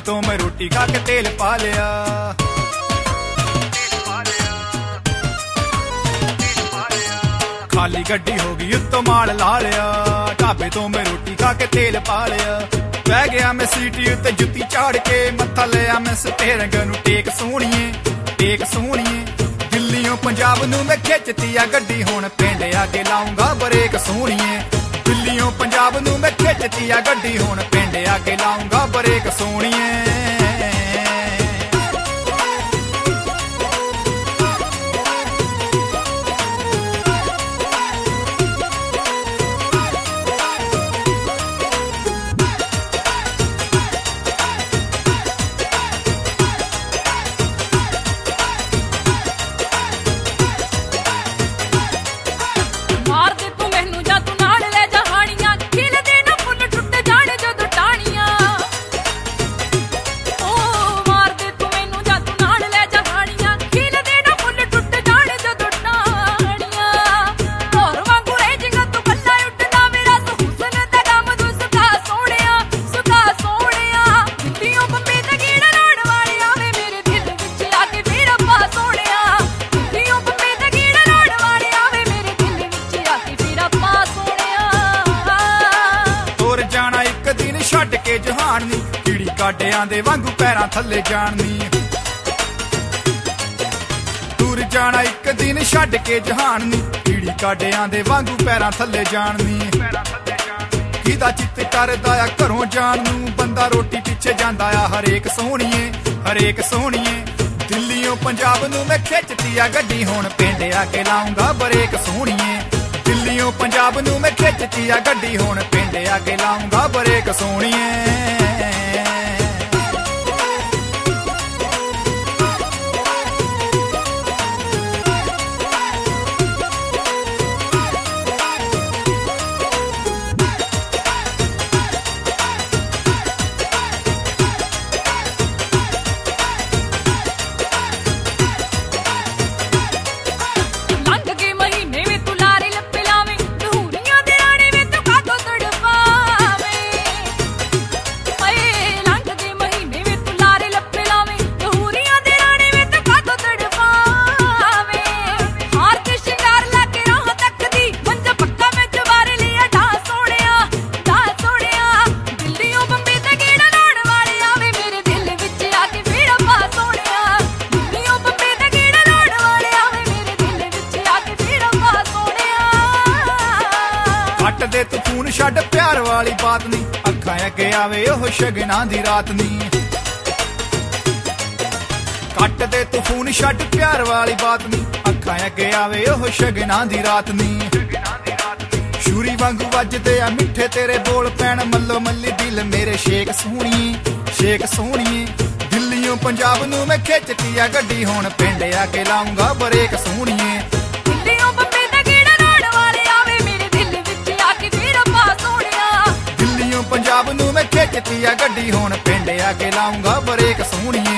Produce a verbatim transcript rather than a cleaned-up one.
ਤੋਂ ਮੈਂ ਰੋਟੀ ਖਾ ਕੇ ਤੇਲ ਪਾ ਲਿਆ। ਖਾਲੀ ਗੱਡੀ ਹੋ ਗਈ ਉੱਤੋਂ ਮਾਲ ਲਾ ਲਿਆ। ਢਾਬੇ ਤੋਂ ਮੈਂ ਰੋਟੀ ਖਾ ਕੇ ਤੇਲ ਪਾ ਲਿਆ। ਬਹਿ ਗਿਆ ਮੈਂ ਸੀਟੀ ਉੱਤੇ ਜੁੱਤੀ ਝਾੜ ਕੇ, ਮੱਥਾ ਲਿਆ ਮੈਂ ਸਟੇਰਿੰਗ ਨੂੰ ਟੇਕ ਸੋਹਣੀਏ ਟੇਕ ਸੋਹਣੀਏ। ਦਿੱਲੀਓਂ ਪੰਜਾਬ ਨੂੰ ਮੈਂ ਖਿੱਚਤੀ ਆ ਗੱਡੀ, ਹੁਣ ਪਿੰਡ ਆ ਕੇ ਲਾਉਂਗਾ ਬਰੇਕ ਸੋਹਣੀਏ। ਦਿੱਲੀਓਂ ਪੰਜਾਬ ਨੂੰ ਮੈਂ ਖਿੱਚਤੀ ਆ ਗੱਡੀ, ਹੁਣ ਪਿੰਡ ਆ ਕੇ ਲਾਉਂਗਾ ਬਰੇਕ ਸੋਹਣੀਏ। ਛੱਡ ਕੇ ਜਹਾਨ ਨੀ, ਕੀੜੀ ਕਾਟਿਆਂ ਦੇ ਵਾਂਗੂ ਪੈਰਾਂ ਥੱਲੇ ਜਾਣ ਨੀ। ਦੂਰ ਜਾਣਾ ਇੱਕ ਦਿਨ ਛੱਡ ਕੇ ਜਹਾਨ ਨੀ, ਕੀੜੀ ਕਾਟਿਆਂ ਦੇ ਵਾਂਗੂ ਪੈਰਾਂ ਥੱਲੇ ਜਾਣ ਨੀ। ਕਿਹਦਾ ਚਿੱਤ ਕਰਦਾ ਆ ਘਰੋਂ ਜਾਣ ਨੂੰ, ਬੰਦਾ ਰੋਟੀ ਪਿੱਛੇ ਜਾਂਦਾ ਆ ਹਰੇਕ ਸੋਹਣੀਏ ਹਰੇਕ ਸੋਹਣੀਏ। ਦਿੱਲੀਓਂ ਪੰਜਾਬ ਨੂੰ ਮੈਂ ਖਿੱਚਤੀ ਆ ਗੱਡੀ, ਹੁਣ ਪਿੰਡ ਆ ਕੇ ਲਾਉਂਗਾ ਬਰੇਕ ਸੋਹਣੀਏ। ਦਿੱਲੀਓਂ ਪੰਜਾਬ ਨੂੰ ਮੈਂ ਖਿੱਚਤੀ ਆ ਗੱਡੀ, ਹੁਣ ਪਿੰਡ ਆ ਕੇ ਲਾਉਂਗਾ ਬਰੇਕ ਸੋਹਣੀਏ। ਕੱਟ ਦੇ ਤੂੰ ਫੋਨ ਛੱਡ ਪਿਆਰ ਵਾਲੀ ਬਾਤ ਨੀ, ਅੱਖਾਂ ਅੱਗੇ ਆਵੇ ਉਹ ਸ਼ਗਨਾਂ ਦੀ ਰਾਤ ਨੀ। ਕੱਟ ਦੇ ਤੂੰ ਫੋਨ ਛੱਡ ਪਿਆਰ ਵਾਲੀ ਬਾਤ ਨੀ, ਅੱਖਾਂ ਅੱਗੇ ਆਵੇ ਉਹ ਸ਼ਗਨਾਂ ਦੀ ਰਾਤ ਨੀ। ਸ਼ੂਰੀ ਵਾਂਗੂ ਵੱਜਦੇ ਆ ਮਿੱਠੇ ਤੇਰੇ ਬੋਲ ਪੈਣ, ਮੱਲੋ ਮੱਲੀ ਦਿਲ ਮੇਰੇ ਸ਼ੇਕ ਸੋਹਣੀਏ ਸ਼ੇਕ ਸੋਹਣੀਏ। ਦਿੱਲੀਓਂ ਪੰਜਾਬ ਨੂੰ ਮੈਂ ਖਿੱਚਤੀ ਆ ਗੱਡੀ, ਹੁਣ ਪਿੰਡ ਆ ਕੇ ਲਾਉਂਗਾ ਬਰੇਕ ਸੋਹਣੀਏ। ਦਿੱਲੀਓਂ ਬੰਬੇ ਦਾ ਗੇੜਾ ਲਾਉਣ ਵਾਲੇ ਆਵੇ ਮੇਰੇ ਦਿਲ ਵਿੱਚ ਆ ਕੇ ਫੇਰ ਪਾ ਸੋਹਣਿਆ। ਦਿੱਲੀਓਂ ਪੰਜਾਬ ਨੂੰ ਮੈਂ ਖਿੱਚਤੀ ਆ ਗੱਡੀ, ਹੁਣ ਪਿੰਡ ਆ ਕੇ ਲਾਉਂਗਾ ਬਰੇਕ ਸੋਹਣੀਏ।